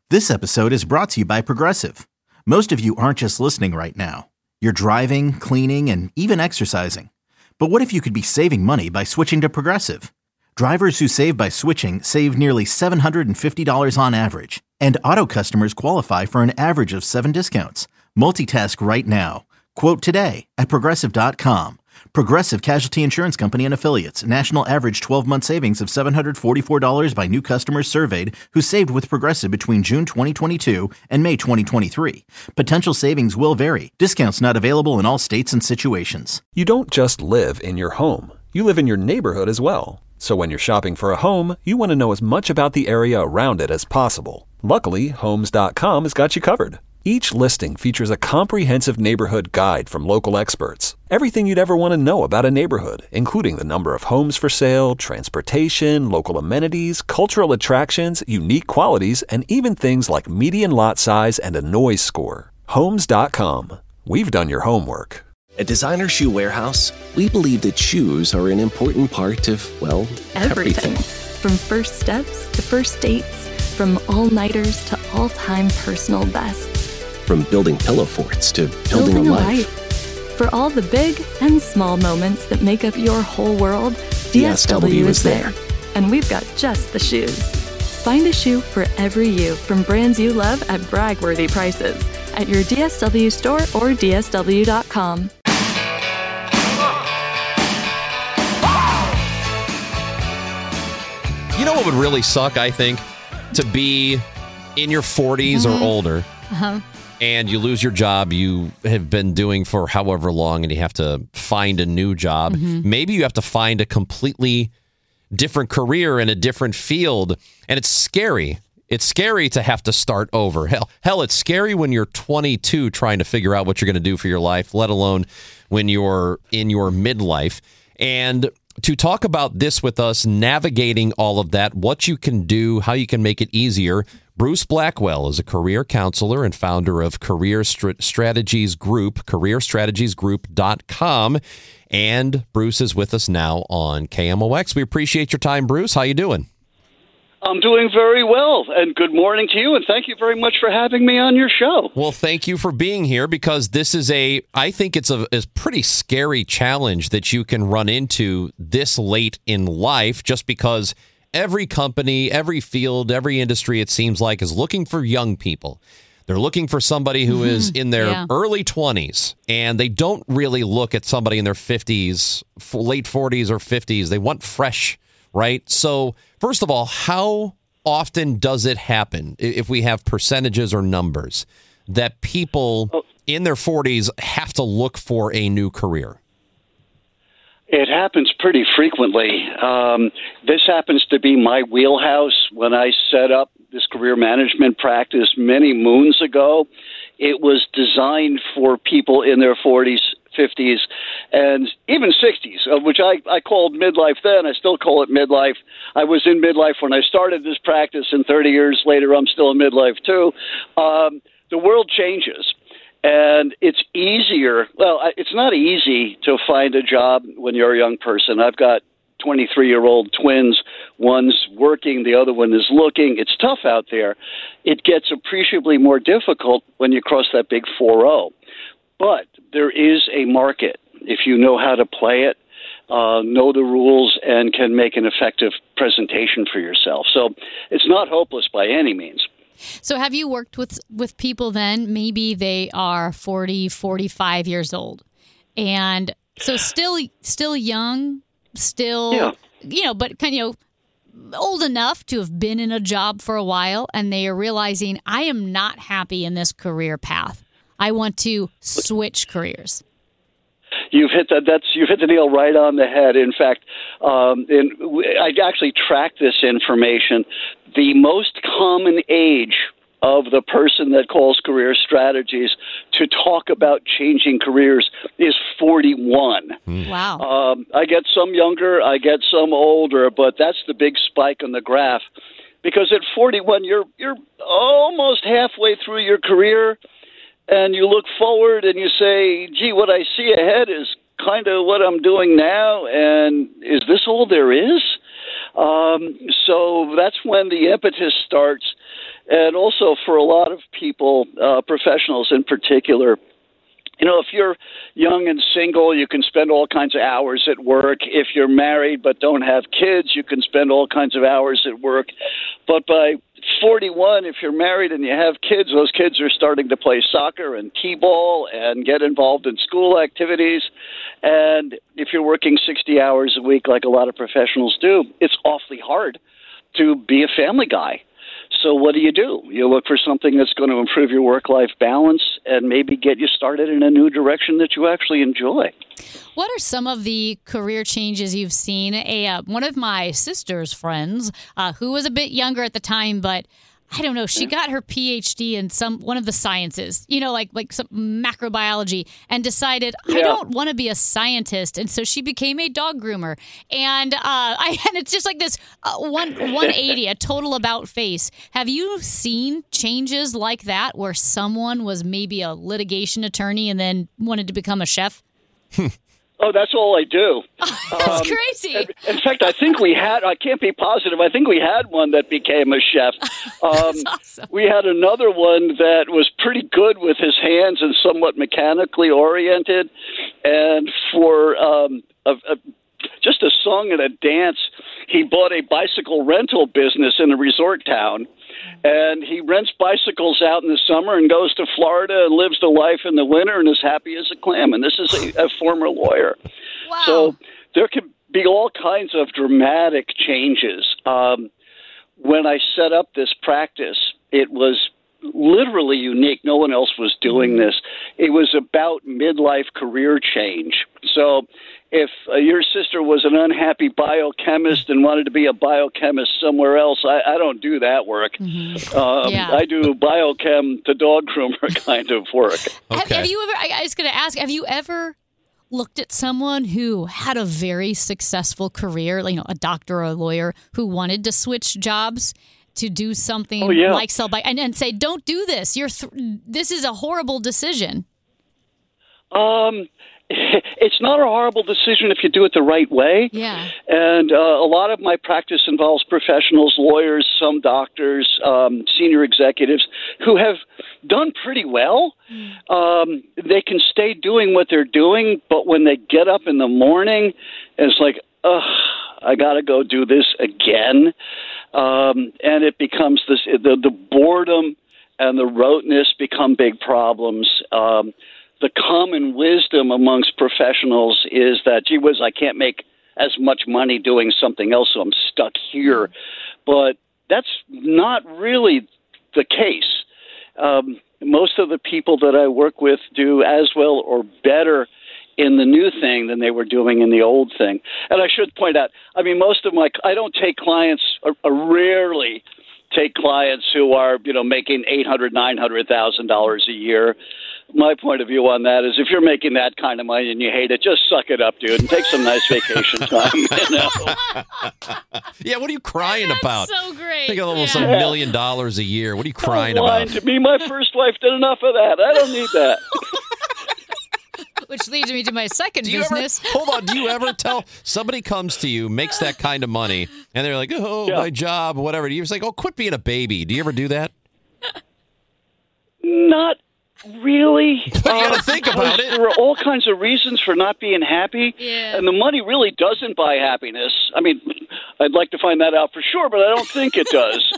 This episode is brought to you by Progressive. Most of you aren't just listening right now. You're driving, cleaning, and even exercising. But what if you could be saving money by switching to Progressive? Drivers who save by switching save nearly $750 on average. And auto customers qualify for an average of 7 discounts. Multitask right now. Quote today at Progressive.com. Progressive Casualty Insurance Company and Affiliates. National average 12-month savings of $744 by new customers surveyed who saved with Progressive between June 2022 and May 2023. Potential savings will vary. Discounts not available in all states and situations. You don't just live in your home. You live in your neighborhood as well. So when you're shopping for a home, you want to know as much about the area around it as possible. Luckily, Homes.com has got you covered. Each listing features a comprehensive neighborhood guide from local experts. Everything you'd ever want to know about a neighborhood, including the number of homes for sale, transportation, local amenities, cultural attractions, unique qualities, and even things like median lot size and a noise score. Homes.com. We've done your homework. At Designer Shoe Warehouse, we believe that shoes are an important part of, well, everything. From first steps to first dates, from all-nighters to all-time personal bests. From building pillow forts to building a life. For all the big and small moments that make up your whole world, DSW is there. And we've got just the shoes. Find a shoe for every you from brands you love at brag-worthy prices at your DSW store or DSW.com. You know what would really suck, I think? To be in your 40s or older. And you lose your job you have been doing for however long, and you have to find a new job. Maybe you have to find a completely different career in a different field, and it's scary. It's scary to have to start over. Hell, it's scary when you're 22 trying to figure out what you're going to do for your life, let alone when you're in your midlife. And to talk about this with us, navigating all of that, what you can do, how you can make it easier, Bruce Blackwell is a career counselor and founder of Career Strategies Group, careerstrategiesgroup.com. And Bruce is with us now on KMOX. We appreciate your time, Bruce. How you doing? I'm doing very well, and good morning to you, and thank you very much for having me on your show. Well, thank you for being here, because this is I think it's a pretty scary challenge that you can run into this late in life, just because every company, every field, every industry, it seems like, is looking for young people. They're looking for somebody who is in their early 20s, and they don't really look at somebody in their 50s, late 40s or 50s. They want fresh, right? So, first of all, how often does it happen, if we have percentages or numbers, that people in their 40s have to look for a new career? It happens pretty frequently. This happens to be my wheelhouse. When I set up this career management practice many moons ago, it was designed for people in their 40s, 50s, and even 60s, which I called midlife then. I still call it midlife. I was in midlife when I started this practice, and 30 years later, I'm still in midlife too. The world changes. And it's easier. Well, it's not easy to find a job when you're a young person. I've got 23-year-old twins. One's working, the other one is looking. It's tough out there. It gets appreciably more difficult when you cross that big 4-0. But there is a market if you know how to play it, know the rules, and can make an effective presentation for yourself. So it's not hopeless by any means. So have you worked with people then, maybe they are 40, 45 years old, and so still young, still, but kind of old enough to have been in a job for a while, and they are realizing, I am not happy in this career path. I want to switch careers. You've hit you've hit the nail right on the head. In fact, I actually tracked this information. The most common age of the person that calls Career Strategies to talk about changing careers is 41. Wow. I get some younger, I get some older, but that's the big spike on the graph. Because at 41, you're almost halfway through your career, and you look forward and you say, gee, what I see ahead is kind of what I'm doing now, and is this all there is? So that's when the impetus starts. And also for a lot of people, professionals in particular, if you're young and single, you can spend all kinds of hours at work. If you're married but don't have kids, you can spend all kinds of hours at work. But by 41, if you're married and you have kids, those kids are starting to play soccer and t-ball and get involved in school activities. And if you're working 60 hours a week like a lot of professionals do, it's awfully hard to be a family guy. So what do? You look for something that's going to improve your work-life balance and maybe get you started in a new direction that you actually enjoy. What are some of the career changes you've seen? One of my sister's friends, who was a bit younger at the time, but I don't know, she got her PhD in one of the sciences, like some macrobiology, and decided, I don't want to be a scientist. And so she became a dog groomer. And and it's just like this 180, a total about face. Have you seen changes like that where someone was maybe a litigation attorney and then wanted to become a chef? Oh, that's all I do. That's crazy. In fact, I think I can't be positive, I think we had one that became a chef. That's awesome. We had another one that was pretty good with his hands and somewhat mechanically oriented. And for just a song and a dance, he bought a bicycle rental business in a resort town. And he rents bicycles out in the summer and goes to Florida and lives the life in the winter and is happy as a clam. And this is a former lawyer. Wow. So there can be all kinds of dramatic changes. When I set up this practice, it was literally unique. No one else was doing this. It was about midlife career change. So if your sister was an unhappy biochemist and wanted to be a biochemist somewhere else, I don't do that work. I do biochem to dog groomer kind of work. Okay. Have you ever, I was going to ask, have you ever looked at someone who had a very successful career, like, a doctor or a lawyer who wanted to switch jobs to do something like sell bike and say, don't do this. This is a horrible decision. It's not a horrible decision if you do it the right way. Yeah. And a lot of my practice involves professionals, lawyers, some doctors, senior executives who have done pretty well. They can stay doing what they're doing, but when they get up in the morning, it's like, I got to go do this again. And it becomes the boredom and the roteness become big problems. The common wisdom amongst professionals is that, gee whiz, I can't make as much money doing something else, so I'm stuck here. But that's not really the case. Most of the people that I work with do as well or better in the new thing than they were doing in the old thing. And I should point out, most of I don't take clients, or rarely take clients who are, making $800,000, $900,000 a year. My point of view on that is if you're making that kind of money and you hate it, just suck it up, dude, and take some nice vacation time. Yeah, what are you crying about? So great. Think of almost $1 million a year. What are you crying about? To me, my first wife did enough of that. I don't need that. Which leads me to my second business. Hold on. Do you ever tell somebody comes to you, makes that kind of money, and they're like, my job, whatever. You're just like, quit being a baby. Do you ever do that? Not really. You got to think about it. There are all kinds of reasons for not being happy, and the money really doesn't buy happiness. I'd like to find that out for sure, but I don't think it does.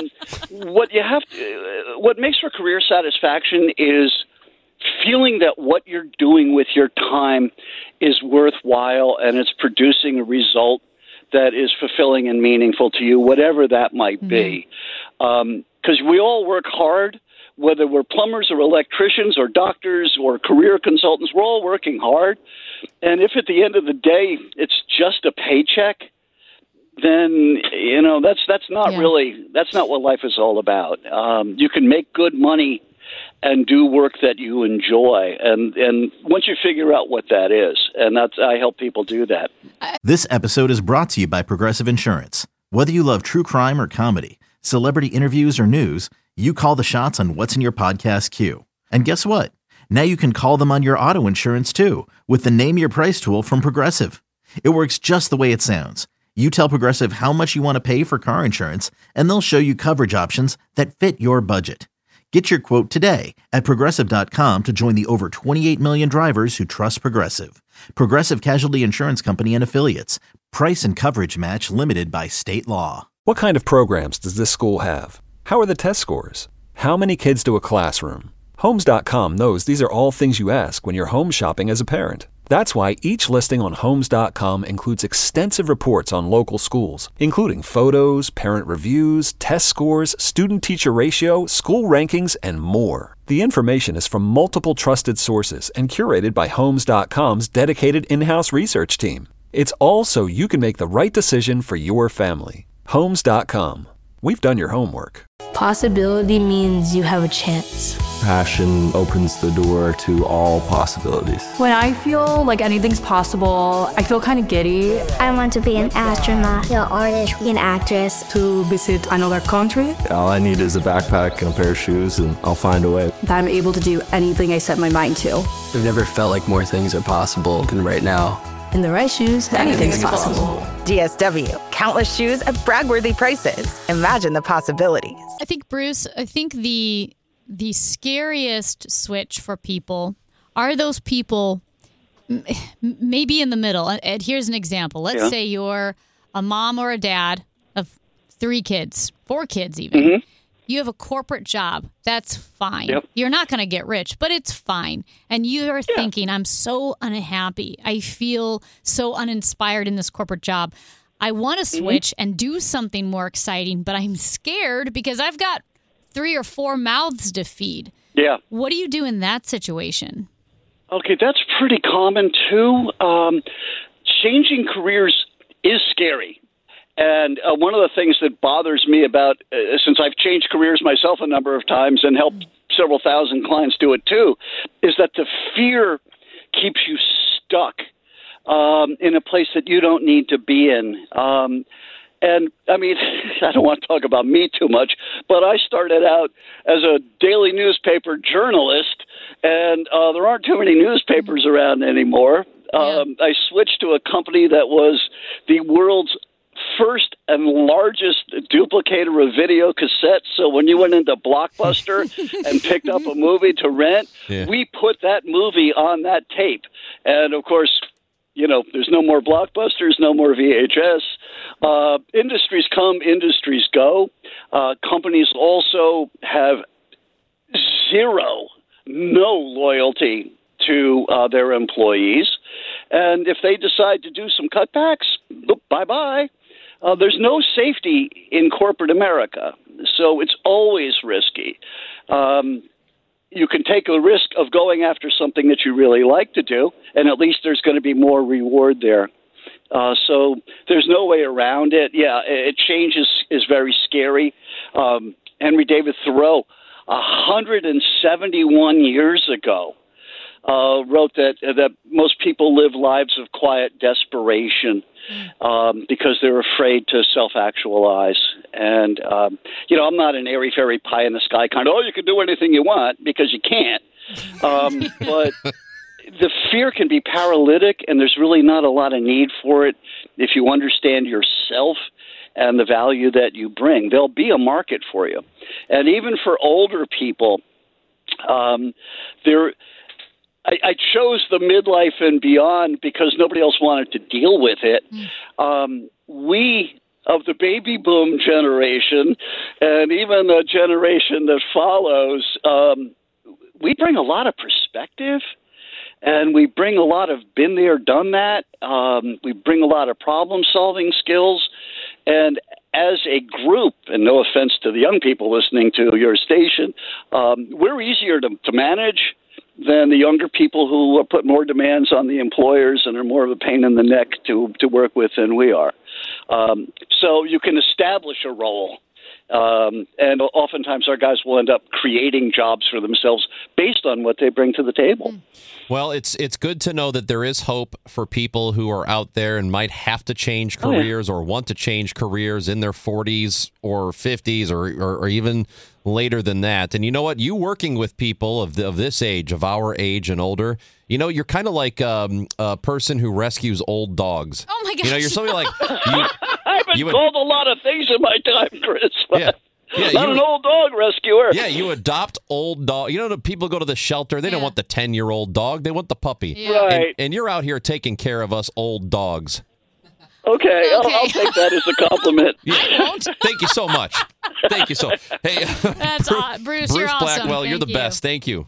What makes for career satisfaction is feeling that what you're doing with your time is worthwhile and it's producing a result that is fulfilling and meaningful to you, whatever that might be. Because we all work hard, whether we're plumbers or electricians or doctors or career consultants, we're all working hard. And if at the end of the day it's just a paycheck, then, that's not really, that's not what life is all about. You can make good money and do work that you enjoy. And once you figure out what that is, and I help people do that. This episode is brought to you by Progressive Insurance. Whether you love true crime or comedy, celebrity interviews or news, you call the shots on what's in your podcast queue. And guess what? Now you can call them on your auto insurance too with the Name Your Price tool from Progressive. It works just the way it sounds. You tell Progressive how much you want to pay for car insurance, and they'll show you coverage options that fit your budget. Get your quote today at Progressive.com to join the over 28 million drivers who trust Progressive. Progressive Casualty Insurance Company and Affiliates. Price and coverage match limited by state law. What kind of programs does this school have? How are the test scores? How many kids do a classroom? Homes.com knows these are all things you ask when you're home shopping as a parent. That's why each listing on Homes.com includes extensive reports on local schools, including photos, parent reviews, test scores, student-teacher ratio, school rankings, and more. The information is from multiple trusted sources and curated by Homes.com's dedicated in-house research team. It's all so you can make the right decision for your family. Homes.com. We've done your homework. Possibility means you have a chance. Passion opens the door to all possibilities. When I feel like anything's possible, I feel kind of giddy. I want to be an astronaut, an artist, an actress. To visit another country. All I need is a backpack and a pair of shoes, and I'll find a way. That I'm able to do anything I set my mind to. I've never felt like more things are possible than right now. In the right shoes, anything's possible. DSW. Countless shoes at brag-worthy prices. Imagine the possibilities. I think, Bruce, the scariest switch for people are those people maybe in the middle. And here's an example. Let's say you're a mom or a dad of 3 kids, 4 kids even. Mm-hmm. You have a corporate job. That's fine. Yep. You're not going to get rich, but it's fine. And you're thinking, I'm so unhappy. I feel so uninspired in this corporate job. I want to switch and do something more exciting, but I'm scared because I've got 3 or 4 mouths to feed. Yeah. What do you do in that situation? Okay, that's pretty common too. Changing careers is scary. And one of the things that bothers me about, since I've changed careers myself a number of times and helped several thousand clients do it too, is that the fear keeps you stuck in a place that you don't need to be in. And, I mean, I don't want to talk about me too much, but I started out as a daily newspaper journalist, and there aren't too many newspapers around anymore. I switched to a company that was the world's first and largest duplicator of video cassettes. So when you went into Blockbuster and picked up a movie to rent, we put that movie on that tape. And, of course, you know, there's no more Blockbusters, no more VHS. Industries come, industries go. Companies also have no loyalty to their employees. And if they decide to do some cutbacks, bye-bye. There's no safety in corporate America, so it's always risky. You can take a risk of going after something that you really like to do, and at least there's going to be more reward there. So there's no way around it. Yeah, change is very scary. Henry David Thoreau, 171 years ago, wrote that most people live lives of quiet desperation because they're afraid to self-actualize. And, you know, I'm not an airy-fairy pie-in-the-sky kind of, you can do anything you want, because you can't. But the fear can be paralytic, and there's really not a lot of need for it if you understand yourself and the value that you bring. There'll be a market for you. And even for older people, I chose the midlife and beyond because nobody else wanted to deal with it. We, of the baby boom generation, and even the generation that follows, we bring a lot of perspective, and we bring a lot of been there, done that. We bring a lot of problem-solving skills. And as a group, and no offense to the young people listening to your station, we're easier to manage than the younger people who put more demands on the employers and are more of a pain in the neck to work with than we are. So you can establish a role And oftentimes our guys will end up creating jobs for themselves based on what they bring to the table. Well, it's good to know that there is hope for people who are out there and might have to change careers or want to change careers in their 40s or 50s or even later than that. And you know what? You working with people of this age, of our age and older, you know, you're kind of like a person who rescues old dogs. Oh, my gosh. You know, you're something like... I've been called a lot of things in my time, Chris. Yeah, not an old dog rescuer. Yeah, you adopt old dog. You know, the people go to the shelter. They don't want the 10-year-old dog. They want the puppy. Yeah. Right. And you're out here taking care of us old dogs. Okay. I'll take that as a compliment. Yeah. I won't. Thank you so much. Thank you so much. Hey, that's Bruce, you're awesome. Blackwell, you're the best. Thank you.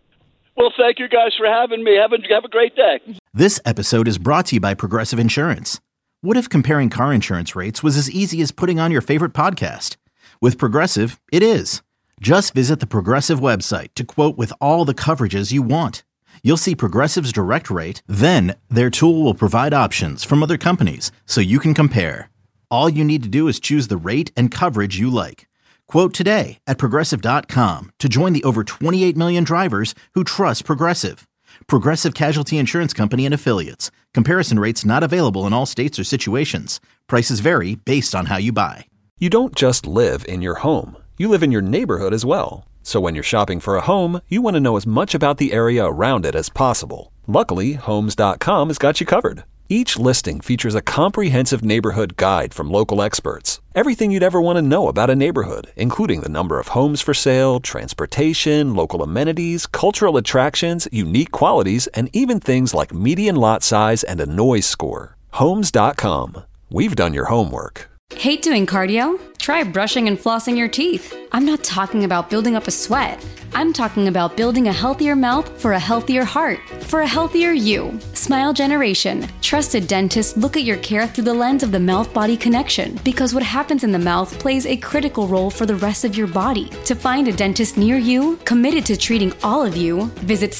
Well, thank you guys for having me. Have a great day. This episode is brought to you by Progressive Insurance. What if comparing car insurance rates was as easy as putting on your favorite podcast? With Progressive, it is. Just visit the Progressive website to quote with all the coverages you want. You'll see Progressive's direct rate, then their tool will provide options from other companies so you can compare. All you need to do is choose the rate and coverage you like. Quote today at Progressive.com to join the over 28 million drivers who trust Progressive. Progressive Casualty Insurance Company and Affiliates. Comparison rates not available in all states or situations. Prices vary based on how you buy. You don't just live in your home. You live in your neighborhood as well. So when you're shopping for a home, you want to know as much about the area around it as possible. Luckily, Homes.com has got you covered. Each listing features a comprehensive neighborhood guide from local experts. Everything you'd ever want to know about a neighborhood, including the number of homes for sale, transportation, local amenities, cultural attractions, unique qualities, and even things like median lot size and a noise score. Homes.com. We've done your homework. Hate doing cardio? Try brushing and flossing your teeth. I'm not talking about building up a sweat. I'm talking about building a healthier mouth for a healthier heart, for a healthier you. Smile Generation. Trusted dentists look at your care through the lens of the mouth-body connection, because what happens in the mouth plays a critical role for the rest of your body. To find a dentist near you, committed to treating all of you, visit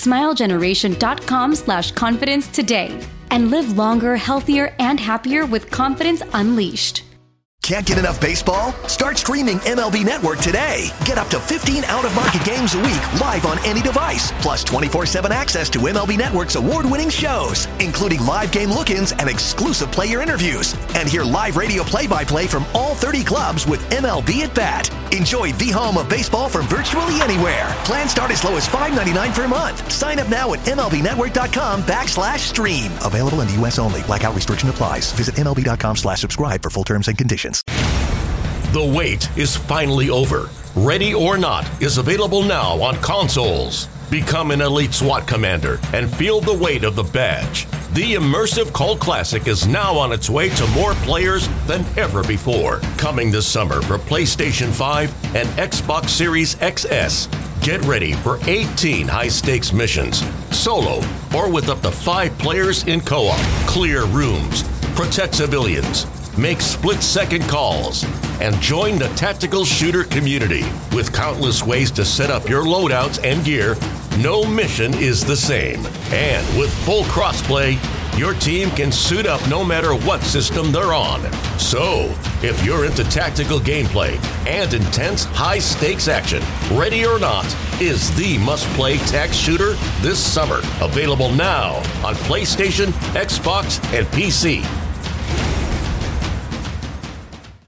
smilegeneration.com/confidence today. And live longer, healthier, and happier with Confidence Unleashed. Can't get enough baseball? Start streaming MLB Network today. Get up to 15 out-of-market games a week live on any device, plus 24/7 access to MLB Network's award-winning shows, including live game look-ins and exclusive player interviews. And hear live radio play-by-play from all 30 clubs with MLB at Bat. Enjoy the home of baseball from virtually anywhere. Plans start as low as $5.99 per month. Sign up now at MLBnetwork.com/stream. Available in the U.S. only. Blackout restriction applies. Visit MLB.com/subscribe for full terms and conditions. The wait is finally over. Ready or Not is available now on consoles. Become an elite SWAT commander and feel the weight of the badge. The immersive cult classic is now on its way to more players than ever before. Coming this summer for PlayStation 5 and Xbox Series XS. Get ready for 18 high-stakes missions, solo or with up to 5 players in co-op. Clear rooms, protect civilians, make split-second calls, and join the tactical shooter community. With countless ways to set up your loadouts and gear, no mission is the same. And with full crossplay, your team can suit up no matter what system they're on. So, if you're into tactical gameplay and intense high-stakes action, Ready or Not is the must-play tac shooter this summer. Available now on PlayStation, Xbox, and PC.